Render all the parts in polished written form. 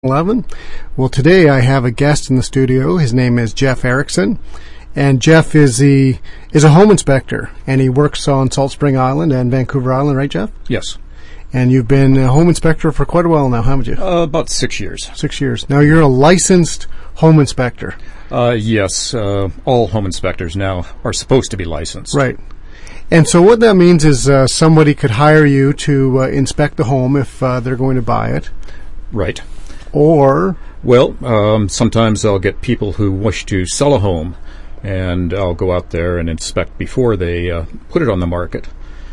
11. Well, today I have a guest in the studio. His name is Jeff Erickson, and Jeff is a home inspector, and he works on Salt Spring Island and Vancouver Island, right, Jeff? Yes. And you've been a home inspector for quite a while now, haven't you? About 6 years. 6 years. Now, you're a licensed home inspector. Yes. All home inspectors now are supposed to be licensed. Right. And so what that means is somebody could hire you to inspect the home if they're going to buy it. Right. Or? Well, sometimes I'll get people who wish to sell a home, and I'll go out there and inspect before they put it on the market.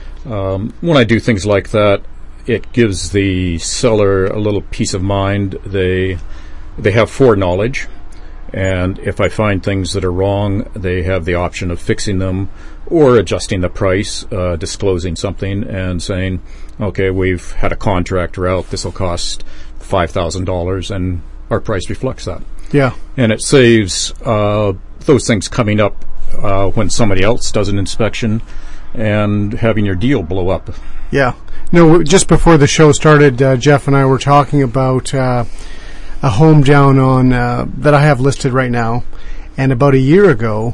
When I do things like that, it gives the seller a little peace of mind. They have foreknowledge, and if I find things that are wrong, they have the option of fixing them or adjusting the price, disclosing something and saying, okay, we've had a contractor out, this will cost $5,000, and our price reflects that. Yeah. And it saves those things coming up when somebody else does an inspection and having your deal blow up. Yeah. No, just before the show started, Jeff and I were talking about a home down on that I have listed right now. And about a year ago,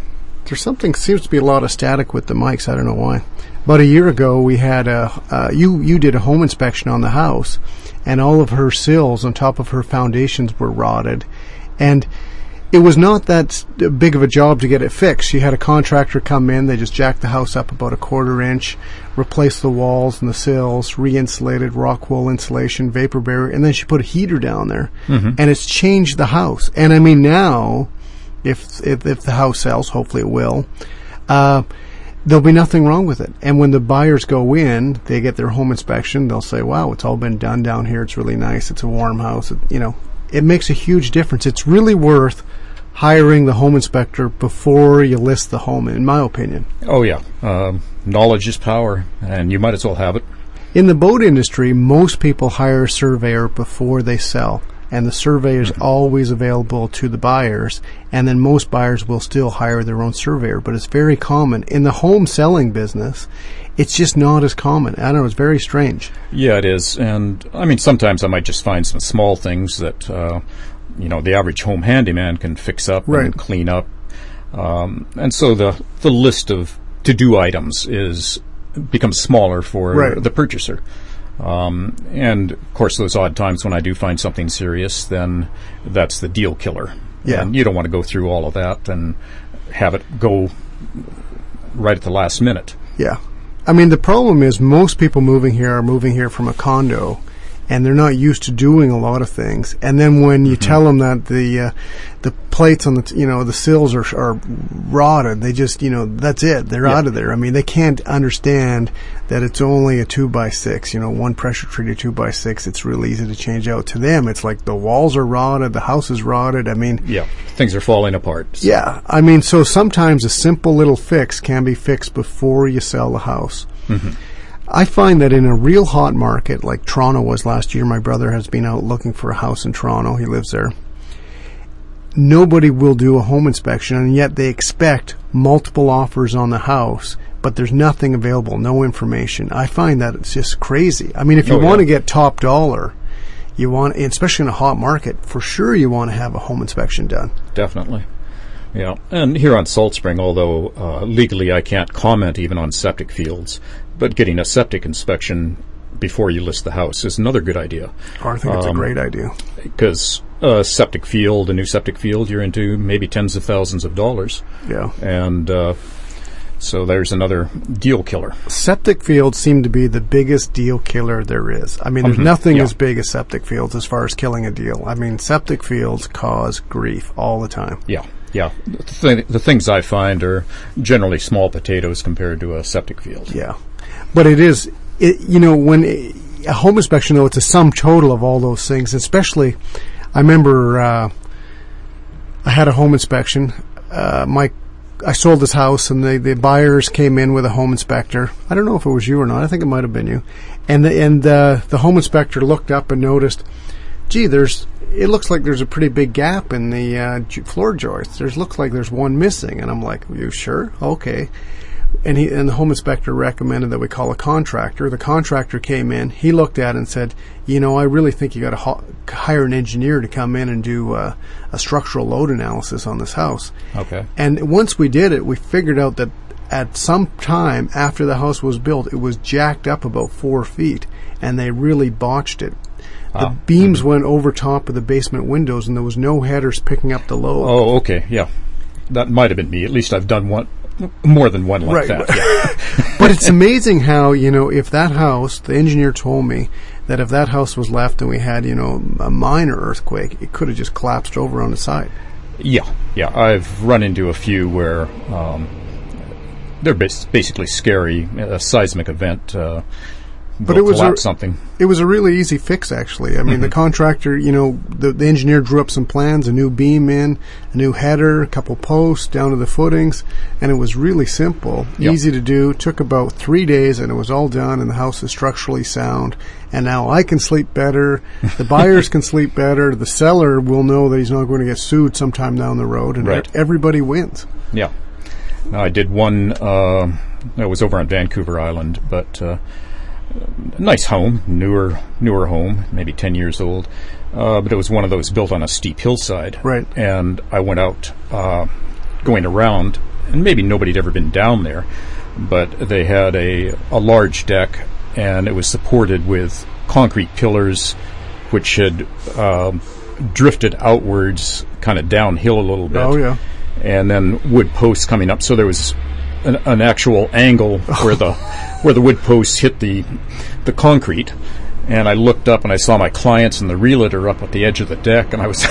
seems to be a lot of static with the mics. I don't know why. About a year ago, we had you did a home inspection on the house, and all of her sills on top of her foundations were rotted. And it was not that big of a job to get it fixed. She had a contractor come in. They just jacked the house up about a quarter inch, replaced the walls and the sills, re-insulated, rock wool insulation, vapor barrier, and then she put a heater down there. Mm-hmm. And it's changed the house. And I mean, now, if the house sells, hopefully it will, there'll be nothing wrong with it. And when the buyers go in, they get their home inspection, they'll say, wow, it's all been done down here. It's really nice. It's a warm house. It makes a huge difference. It's really worth hiring the home inspector before you list the home, in my opinion. Oh, yeah. Knowledge is power, and you might as well have it. In the boat industry, most people hire a surveyor before they sell, and the surveyor is always available to the buyers, and then most buyers will still hire their own surveyor, but it's very common. In the home selling business, it's just not as common. I don't know, it's very strange. Yeah, it is. And, I mean, sometimes I might just find some small things that, the average home handyman can fix up and clean up. And so the list of to-do items becomes smaller for the purchaser. And, of course, those odd times when I do find something serious, then that's the deal killer. Yeah. And you don't want to go through all of that and have it go right at the last minute. Yeah. I mean, the problem is most people moving here are moving here from a condo, and they're not used to doing a lot of things. And then when you tell them that the plates on the sills are rotted, they just, that's it. They're out of there. I mean, they can't understand that it's only a 2x6, one pressure treated 2x6. It's really easy to change out. To them, it's like the walls are rotted, the house is rotted. I mean, yeah, things are falling apart. So. Yeah, I mean, so sometimes a simple little fix can be fixed before you sell the house. Mm-hmm. I find that in a real hot market like Toronto was last year, my brother has been out looking for a house in Toronto. He lives there. Nobody will do a home inspection, and yet they expect multiple offers on the house, but there's nothing available, no information. I find that it's just crazy. I mean, if you want to get top dollar, you want, especially in a hot market, for sure you want to have a home inspection done. Definitely. Yeah, and here on Salt Spring, although legally I can't comment even on septic fields, but getting a septic inspection before you list the house is another good idea. Oh, I think it's a great idea. Because a new septic field, you're into maybe tens of thousands of dollars. Yeah. And so there's another deal killer. Septic fields seem to be the biggest deal killer there is. I mean, there's nothing as big as septic fields as far as killing a deal. I mean, septic fields cause grief all the time. Yeah. Yeah, the things I find are generally small potatoes compared to a septic field. Yeah, but when a home inspection, though, it's a sum total of all those things. Especially, I remember I had a home inspection. I sold this house, and the buyers came in with a home inspector. I don't know if it was you or not. I think it might have been you. And the home inspector looked up and noticed, gee, it looks like there's a pretty big gap in the floor joists. Looks like there's one missing. And I'm like, are you sure? Okay. And the home inspector recommended that we call a contractor. The contractor came in. He looked at it and said, I really think you got to hire an engineer to come in and do a structural load analysis on this house. Okay. And once we did it, we figured out that at some time after the house was built, it was jacked up about 4 feet, and they really botched it. The beams went over top of the basement windows, and there was no headers picking up the load. Oh, okay, yeah. That might have been me. At least I've done more than one like that. Yeah. But it's amazing how, if that house, the engineer told me that if that house was left and we had, a minor earthquake, it could have just collapsed over on the side. Yeah. I've run into a few where they're basically scary, a seismic event. But it was something. It was a really easy fix, actually. I mean, the contractor, the engineer drew up some plans, a new beam in, a new header, a couple posts down to the footings, and it was really simple, easy to do. Took about 3 days, and it was all done, and the house is structurally sound. And now I can sleep better, the buyers can sleep better, the seller will know that he's not going to get sued sometime down the road, and everybody wins. Yeah. I did one, that was over on Vancouver Island, but... nice home, newer home, maybe 10 years old, but it was one of those built on a steep hillside. Right. And I went out going around, and maybe nobody had ever been down there, but they had a large deck, and it was supported with concrete pillars, which had drifted outwards, kind of downhill a little bit. Oh, yeah. And then wood posts coming up, so there was an actual angle where the wood posts hit the concrete, and I looked up and I saw my clients and the realtor up at the edge of the deck, and I was,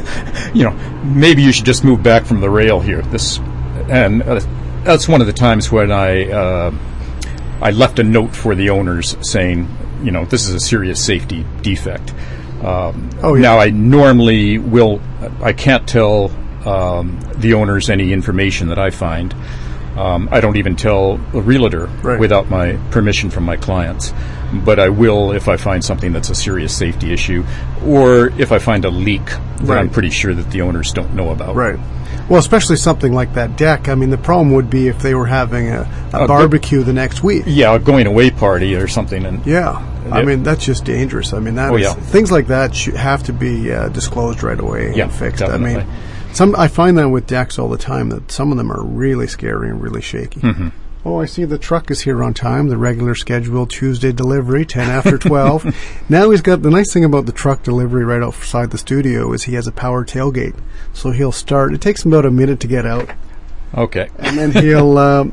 maybe you should just move back from the rail here. That's one of the times when I left a note for the owners saying, this is a serious safety defect. Now I normally I can't tell the owners any information that I find. I don't even tell a realtor without my permission from my clients, but I will if I find something that's a serious safety issue, or if I find a leak that I'm pretty sure that the owners don't know about. Right. Well, especially something like that deck. I mean, the problem would be if they were having a barbecue the next week. Yeah, a going away party or something. And I mean, that's just dangerous. I mean, things like that have to be disclosed right away and fixed. Definitely. I mean, I find that with decks all the time, that some of them are really scary and really shaky. Mm-hmm. Oh, I see the truck is here on time, the regular scheduled Tuesday delivery, 10 after 12. Now he's got, the nice thing about the truck delivery right outside the studio is he has a power tailgate. So he'll start, it takes him about a minute to get out. Okay. And then he'll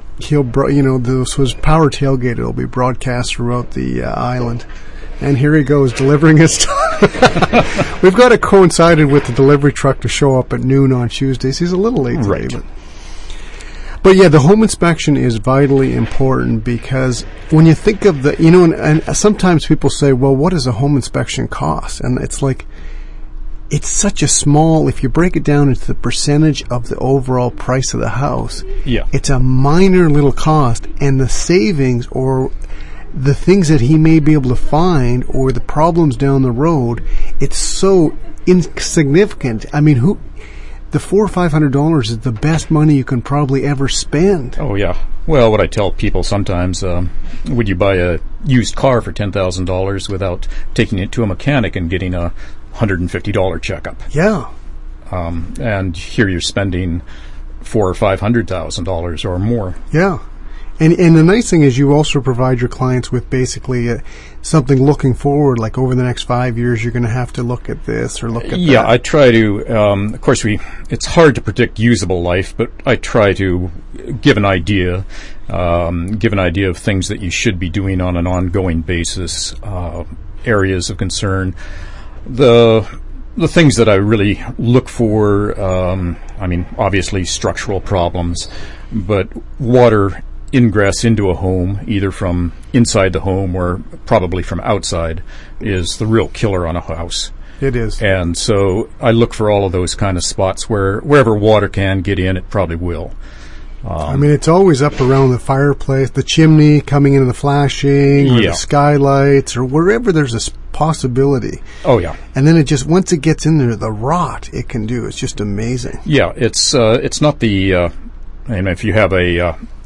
this was power tailgate, it'll be broadcast throughout the island. And here he goes, delivering his stuff. We've got it coincided with the delivery truck to show up at noon on Tuesdays. He's a little late today. But yeah, the home inspection is vitally important, because when you think of and sometimes people say, well, what does a home inspection cost? And it's like, it's such a small, if you break it down into the percentage of the overall price of the house, it's a minor little cost, and the savings or the things that he may be able to find or the problems down the road, it's so insignificant. I mean, the $400 or $500 is the best money you can probably ever spend. Oh, yeah. Well, what I tell people sometimes, would you buy a used car for $10,000 without taking it to a mechanic and getting a $150 checkup? Yeah. And here you're spending $400,000 or $500,000 or more. Yeah. And the nice thing is you also provide your clients with basically something looking forward, like over the next 5 years you're going to have to look at this or look at that. Yeah, I try to, of course it's hard to predict usable life, but I try to give an idea of things that you should be doing on an ongoing basis, areas of concern. The things that I really look for, obviously structural problems, but water ingress into a home, either from inside the home or probably from outside, is the real killer on a house. It is. And so I look for all of those kind of spots wherever water can get in, it probably will. It's always up around the fireplace, the chimney coming into the flashing, or the skylights, or wherever there's a possibility. Oh, yeah. And then once it gets in there, the rot it can do, it's just amazing. Yeah, it's not the, if you have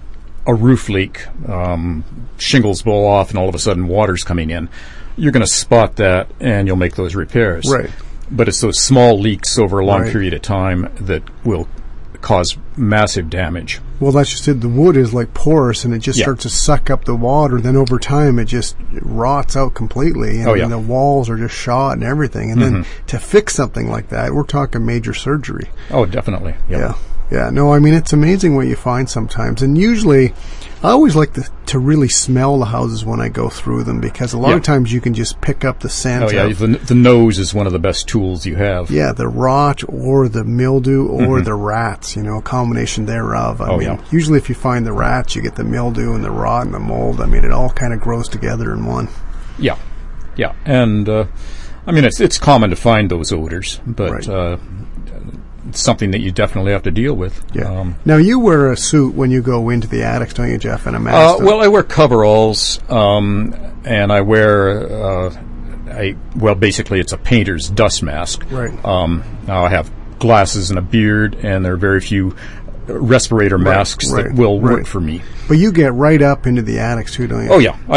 a roof leak, shingles blow off, and all of a sudden water's coming in, you're going to spot that, and you'll make those repairs. Right. But it's those small leaks over a long Right. period of time that will cause massive damage. Well, that's just it. The wood is like porous, and it just Yeah. starts to suck up the water. Then over time, it just rots out completely, and Oh, yeah. then the walls are just shot and everything. And then to fix something like that, we're talking major surgery. Oh, definitely. Yep. Yeah. Yeah. No, I mean, it's amazing what you find sometimes. And usually, I always like to really smell the houses when I go through them, because a lot Yeah. of times you can just pick up the scent Oh, yeah. of, The nose is one of the best tools you have. yeah, the rot or the mildew or the rats, a combination thereof. I Oh, mean, yeah. usually if you find the rats, you get the mildew and the rot and the mold. I mean, it all kind of grows together in one. Yeah. Yeah. And, I mean, it's common to find those odors, but Right. it's something that you definitely have to deal with. Yeah. Now, you wear a suit when you go into the attics, don't you, Jeff, and a mask? Well, I wear coveralls, and I wear, basically it's a painter's dust mask. Right. Now I have glasses and a beard, and there are very few respirator masks right, that will right. work for me. But you get right up into the attics, too, don't you? Oh, yeah. I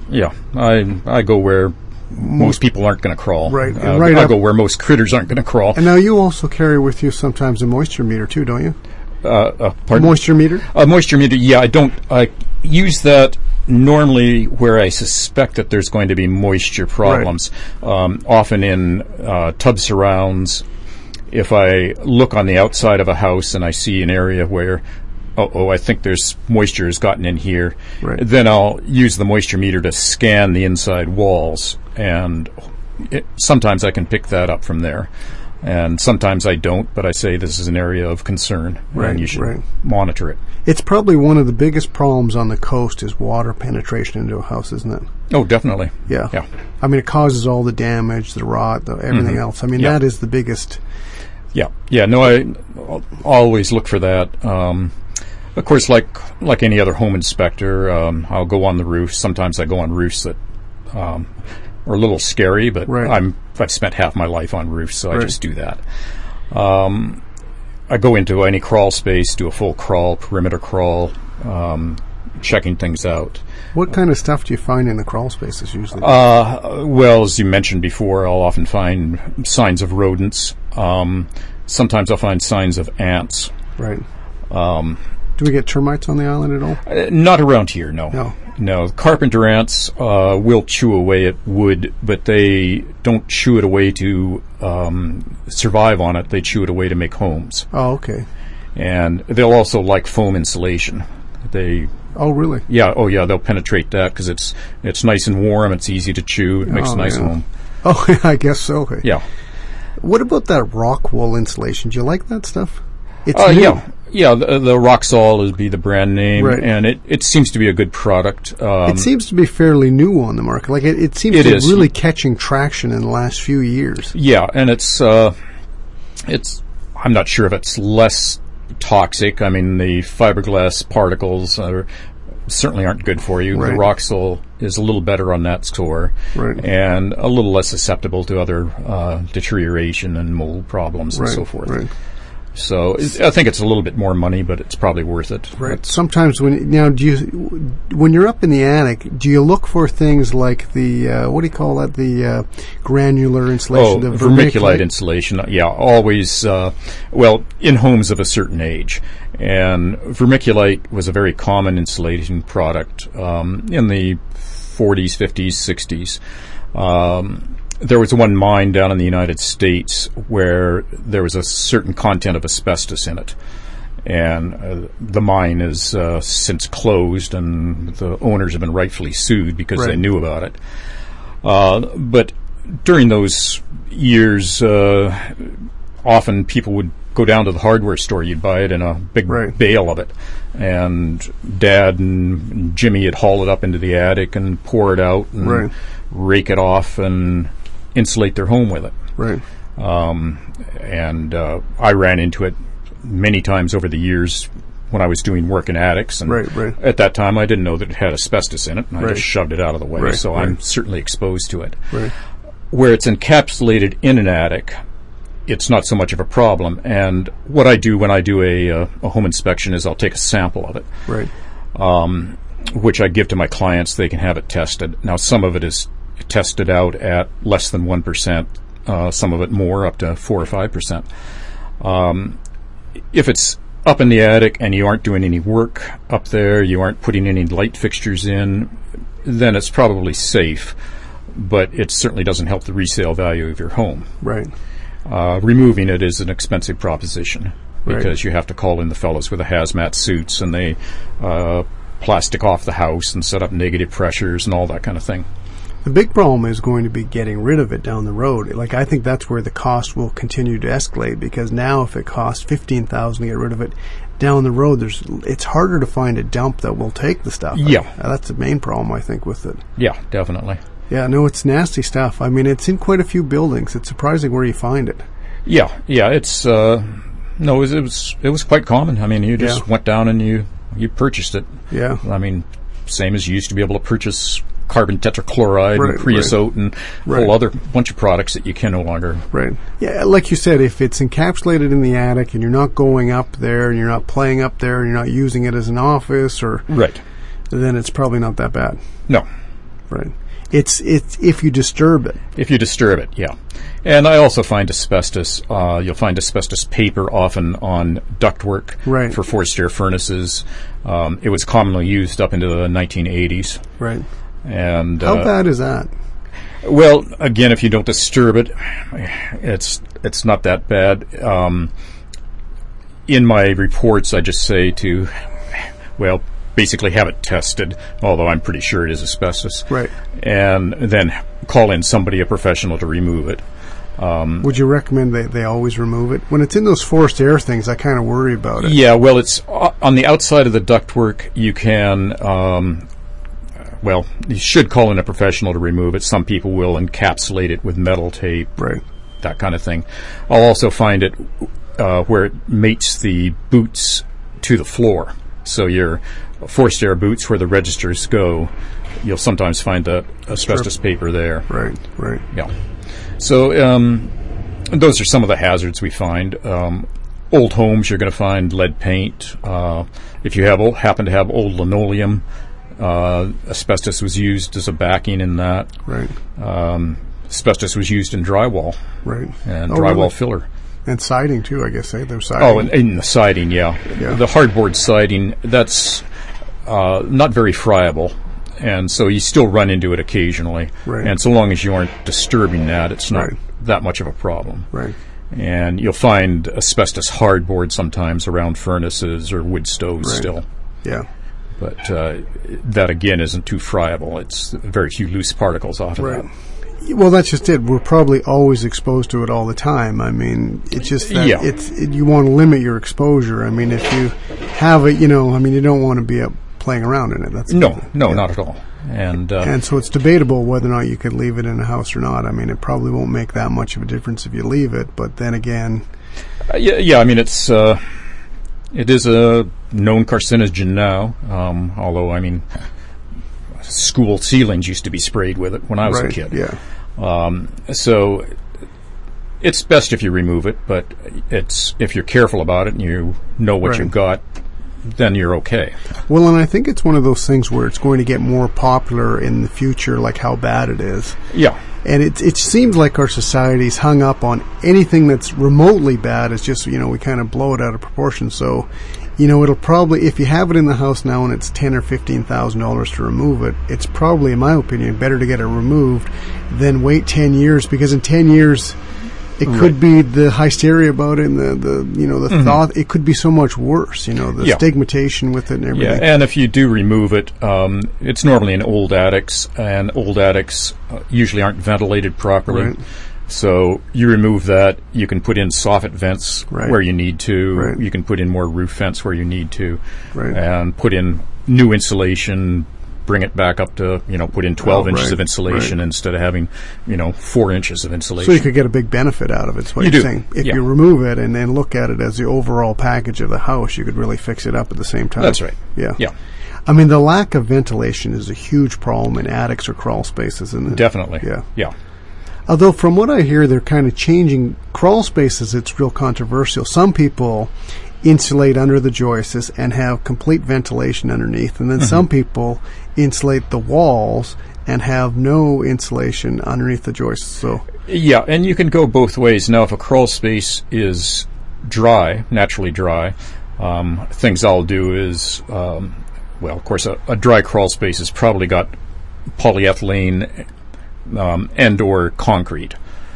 go where most people aren't going to crawl. Right, and right I up- go where most critters aren't going to crawl. And now you also carry with you sometimes a moisture meter, too, don't you? A Pardon? moisture meter? A moisture meter, yeah, I use that normally where I suspect that there's going to be moisture problems, often in tub surrounds. If I look on the outside of a house and I see an area where, I think there's moisture has gotten in here, Right. then I'll use the moisture meter to scan the inside walls, and sometimes I can pick that up from there. And sometimes I don't, but I say this is an area of concern, Right, and you should right. monitor it. It's probably one of the biggest problems on the coast is water penetration into a house, isn't it? Oh, definitely. Yeah. Yeah. I mean, it causes all the damage, the rot, everything else. I mean, Yeah. that is the biggest. Yeah. Yeah. No, I always look for that. Of course, like any other home inspector, I'll go on the roof. Sometimes I go on roofs that are a little scary, but Right. I've spent half my life on roofs, so I Right. just do that. I go into any crawl space, do a full crawl, perimeter crawl, checking things out. What kind of stuff do you find in the crawl spaces usually? Well, as you mentioned before, I'll often find signs of rodents. Sometimes I'll find signs of ants. Right. Do we get termites on the island at all? Not around here, no. No. No, carpenter ants will chew away at wood, but they don't chew it away to survive on it. They chew it away to make homes. Oh, okay. And they'll also like foam insulation. Oh, really? Yeah, they'll penetrate that because it's nice and warm. It's easy to chew. It makes a nice yeah. home. Oh, yeah, I guess so. Okay. Yeah. What about that rock wool insulation? Do you like that stuff? It's new. Yeah. The Roxol would be the brand name, Right. and it seems to be a good product. It seems to be fairly new on the market. Like it seems It to be is. really catching traction in the last few years. Yeah, and it's I'm not sure if it's less toxic. I mean, the fiberglass particles certainly aren't good for you. Right. The Roxol is a little better on that score, Right. and a little less susceptible to other deterioration and mold problems and so forth. Right. So I think it's a little bit more money, but it's probably worth it. Right. Sometimes when you're up in the attic, do you look for things like the what do you call that? The granular insulation, the vermiculite insulation. Yeah, always. In homes of a certain age, and vermiculite was a very common insulation product in the 40s, 50s, 60s. There was one mine down in the United States where there was a certain content of asbestos in it. And the mine is since closed, and the owners have been rightfully sued because they knew about it. But during those years, often people would go down to the hardware store. You'd buy it in a big bale of it. And Dad and Jimmy would haul it up into the attic and pour it out and rake it off and insulate their home with it. Right. And I ran into it many times over the years when I was doing work in attics. And at that time, I didn't know that it had asbestos in it, and I just shoved it out of the way. So I'm certainly exposed to it. Right. Where it's encapsulated in an attic, it's not so much of a problem. And what I do when I do a home inspection is I'll take a sample of it. Right. which I give to my clients. They can have it tested. Now, some of it is tested out at less than 1%, some of it more, up to 4 or 5%. If it's up in the attic and you aren't doing any work up there, you aren't putting any light fixtures in, then it's probably safe, but it certainly doesn't help the resale value of your home. Right. Removing it is an expensive proposition, because Right. you have to call in the fellows with the hazmat suits, and they plastic off the house and set up negative pressures and all that kind of thing. The big problem is going to be getting rid of it down the road. Like, I think that's where the cost will continue to escalate, because now if it costs $15,000 to get rid of it, down the road it's harder to find a dump that will take the stuff. Yeah. That's the main problem, I think, with it. Yeah, definitely. Yeah, no, it's nasty stuff. I mean, it's in quite a few buildings. It's surprising where you find it. Yeah, it's no, it was quite common. I mean, you just went down and you purchased it. Yeah. I mean, same as you used to be able to purchase carbon tetrachloride and creosote and a whole other bunch of products that you can no longer. Right. Yeah, like you said, if it's encapsulated in the attic and you're not going up there and you're not playing up there and you're not using it as an office, or then it's probably not that bad. No. Right. It's if you disturb it. If you disturb it, yeah. And I also find asbestos. You'll find asbestos paper often on ductwork for forced air furnaces. It was commonly used up into the 1980s. Right. And how bad is that? Well, again, if you don't disturb it, it's not that bad. In my reports, I just say to, basically have it tested, although I'm pretty sure it is asbestos. Right. And then call in somebody, a professional, to remove it. Would you recommend they always remove it? When it's in those forced air things, I kind of worry about it. Yeah, well, it's on the outside of the ductwork. You can, you should call in a professional to remove it. Some people will encapsulate it with metal tape, that kind of thing. I'll also find it where it mates the boots to the floor. So your forced air boots, where the registers go, you'll sometimes find the asbestos paper there. Right. Yeah. So those are some of the hazards we find. Old homes, you're going to find lead paint. If you happen to have old linoleum, asbestos was used as a backing in that. Right. Asbestos was used in drywall. Right. And drywall filler. And siding too, I guess. There's siding. Oh, and in the siding, yeah. The hardboard siding, that's not very friable, and so you still run into it occasionally. Right. And so long as you aren't disturbing that, it's not that much of a problem. Right. And you'll find asbestos hardboard sometimes around furnaces or wood stoves still. Yeah. But that, again, isn't too friable. It's very few loose particles off of that. Well, that's just it. We're probably always exposed to it all the time. I mean, it's just that you want to limit your exposure. I mean, if you have it, you don't want to be up playing around in it. That's no, not at all. And so it's debatable whether or not you could leave it in a house or not. I mean, it probably won't make that much of a difference if you leave it. But then again, I mean, it is a known carcinogen now. Although, I mean, school ceilings used to be sprayed with it when I was a kid. Yeah. So it's best if you remove it, but if you're careful about it and you know what you've got, then you're okay. Well, and I think it's one of those things where it's going to get more popular in the future, like how bad it is. Yeah. And it seems like our society's hung up on anything that's remotely bad. It's just, we kind of blow it out of proportion. So, it'll probably, if you have it in the house now and it's $10,000 or $15,000 to remove it, it's probably, in my opinion, better to get it removed than wait 10 years, because in 10 years, it could be the hysteria about it and the thought. It could be so much worse, the stigmatization with it and everything. Yeah, and if you do remove it, it's normally in old attics, and old attics usually aren't ventilated properly. Right. So you remove that. You can put in soffit vents where you need to. Right. You can put in more roof vents where you need to, right. And put in new insulation. Bring it back up to, put in 12 inches of insulation instead of having, 4 inches of insulation. So you could get a big benefit out of it, is what you're saying. If you remove it and then look at it as the overall package of the house, you could really fix it up at the same time. That's right. Yeah. Yeah. I mean, the lack of ventilation is a huge problem in attics or crawl spaces, isn't it? Definitely. Yeah. Yeah. Although from what I hear, they're kind of changing crawl spaces. It's real controversial. Some people, insulate under the joists and have complete ventilation underneath. And then some people insulate the walls and have no insulation underneath the joists. So yeah, and you can go both ways. Now, if a crawl space is dry, naturally dry, things I'll do is, well, of course, a dry crawl space has probably got polyethylene and or concrete.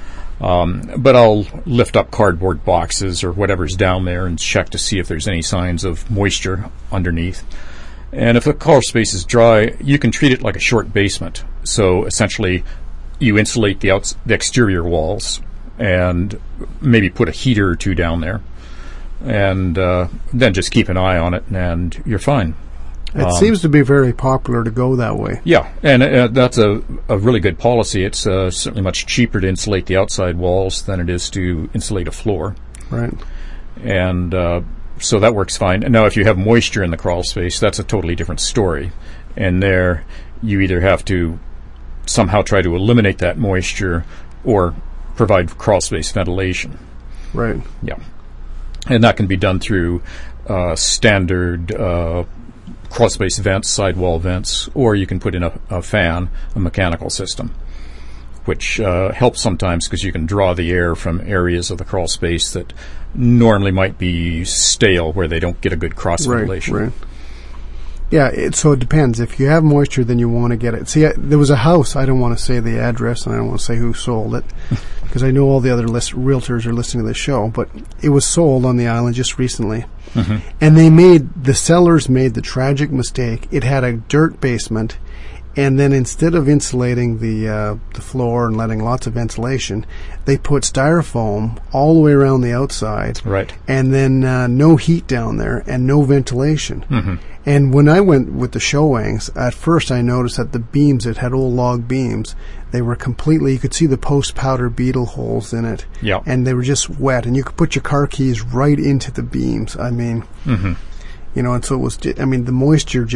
But I'll lift up cardboard boxes or whatever's down there and check to see if there's any signs of moisture underneath. And if the crawl space is dry, you can treat it like a short basement. So essentially, you insulate the exterior walls and maybe put a heater or two down there. And then just keep an eye on it, and you're fine. It seems to be very popular to go that way. Yeah, and that's a really good policy. It's certainly much cheaper to insulate the outside walls than it is to insulate a floor. Right. And so that works fine. And now if you have moisture in the crawl space, that's a totally different story. And there you either have to somehow try to eliminate that moisture or provide crawl space ventilation. Right. Yeah. And that can be done through standard crawl space vents, sidewall vents, or you can put in a fan, a mechanical system, which helps sometimes because you can draw the air from areas of the crawl space that normally might be stale, where they don't get a good cross ventilation. Right. Yeah, so it depends. If you have moisture, then you want to get it. See, there was a house, I don't want to say the address, and I don't want to say who sold it, because I know all the other realtors are listening to this show, but it was sold on the island just recently. Mm-hmm. And the sellers made the tragic mistake. It had a dirt basement, and then instead of insulating the floor and letting lots of ventilation, they put styrofoam all the way around the outside. Right. And then no heat down there and no ventilation. Mm-hmm. And when I went with the showings, at first I noticed that the beams, it had old log beams, they were completely, you could see the post-powder beetle holes in it. Yeah. And they were just wet, and you could put your car keys right into the beams. I mean, you know, and so it was, the moisture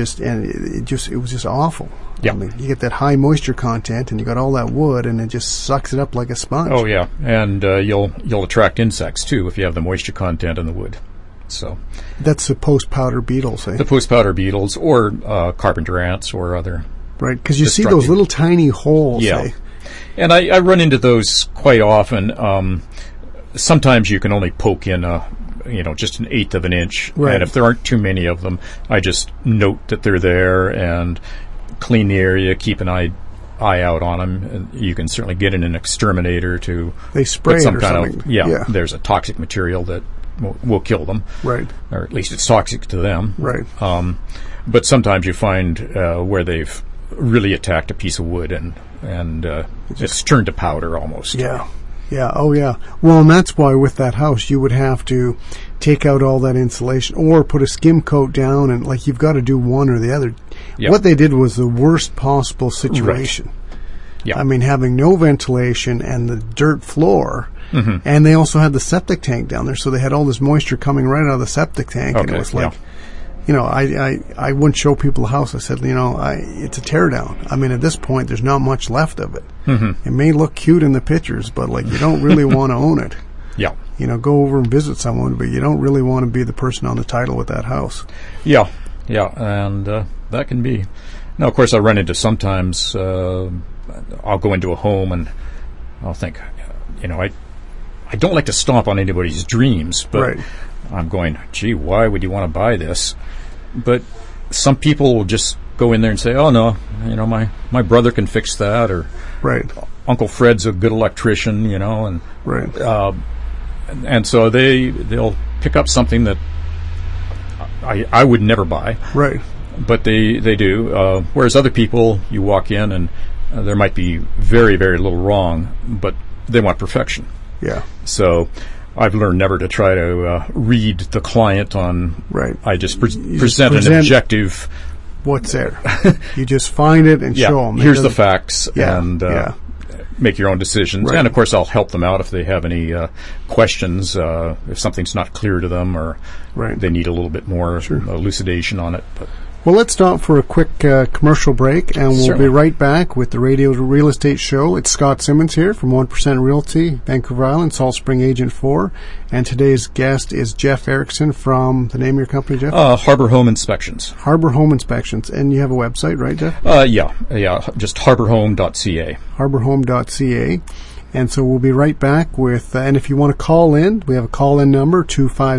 it was just awful. Yeah. I mean, you get that high moisture content, and you got all that wood, and it just sucks it up like a sponge. Oh, yeah. And you'll attract insects, too, if you have the moisture content in the wood. So that's the post-powder beetles, eh? The post-powder beetles, or carpenter ants, or other. Right, because you see those little tiny holes. Yeah, eh? And I run into those quite often. Sometimes you can only poke in just 1/8 of an inch, right. And if there aren't too many of them, I just note that they're there and clean the area, keep an eye out on them. And you can certainly get in an exterminator to spray put some it or kind something. of yeah. There's a toxic material that will kill them, right? Or at least it's toxic to them, right? But sometimes you find where they've really attacked a piece of wood and it's turned to powder almost. Yeah. Oh, yeah. Well, and that's why with that house you would have to take out all that insulation or put a skim coat down, and like you've got to do one or the other. Yep. What they did was the worst possible situation. Right. Yeah. I mean, having no ventilation and the dirt floor. Mm-hmm. And they also had the septic tank down there, so they had all this moisture coming right out of the septic tank. Okay, and it was like, I wouldn't show people the house. I said, it's a teardown. I mean, at this point, there's not much left of it. Mm-hmm. It may look cute in the pictures, but you don't really want to own it. Yeah. Go over and visit someone, but you don't really want to be the person on the title with that house. Yeah, and that can be. Now, of course, I run into sometimes. I'll go into a home and I'll think, I don't like to stomp on anybody's dreams, but right. I'm going, gee, why would you want to buy this? But some people will just go in there and say, oh, no, my brother can fix that, or right. Uncle Fred's a good electrician, and right. And so they'll pick up something that I would never buy. Right. But they do. Whereas other people, you walk in and there might be very, very little wrong, but they want perfection. Yeah. So I've learned never to try to read the client on. Right. I just present an objective. What's there? You just find it and show them. Here's the facts, and make your own decisions. Right. And of course, I'll help them out if they have any questions. If something's not clear to them, or right. they need a little bit more elucidation on it. But Well, let's stop for a quick commercial break, and we'll Certainly. be right back with the Radio Real Estate Show. It's Scott Simmons here from 1% Realty, Vancouver Island, Salt Spring Agent 4. And today's guest is Jeff Erickson from, the name of your company, Jeff? Harbor Home Inspections. Harbor Home Inspections. And you have a website, right, Jeff? Yeah, just harborhome.ca. harborhome.ca. And so we'll be right back with, and if you want to call in, we have a call-in number, 250